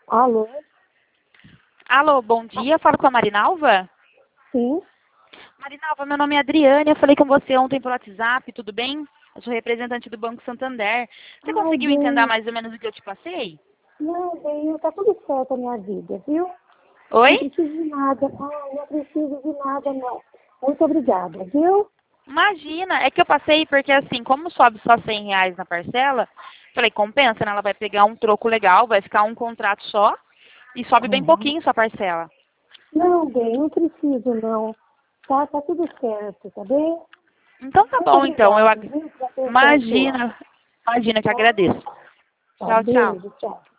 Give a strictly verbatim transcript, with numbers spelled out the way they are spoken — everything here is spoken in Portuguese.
Alô? Alô, bom dia. Falo com a Marinalva? Sim? Marinalva, meu nome é Adriane. Eu falei com você ontem pelo WhatsApp, tudo bem? Eu sou representante do Banco Santander. Você Ai, conseguiu entender bem, mais ou menos o que eu te passei? não, bem, tá tudo certo a minha vida, viu? Oi? Não preciso de nada. Ai, não preciso de nada, não. Muito obrigada, viu? Imagina, é que eu passei porque assim, como sobe só cem reais na parcela, falei, compensa, né? Ela vai pegar um troco legal, vai ficar um contrato só e sobe bem Uhum. pouquinho sua parcela. Não, bem, não preciso, não. Tá, tá tudo certo, tá bem? Então tá Muito bom, então. Eu obrigada, ag- viu, pela atenção sua. Imagina, imagina que Tá? agradeço. Tá, Tchau, tchau. beijo, tchau.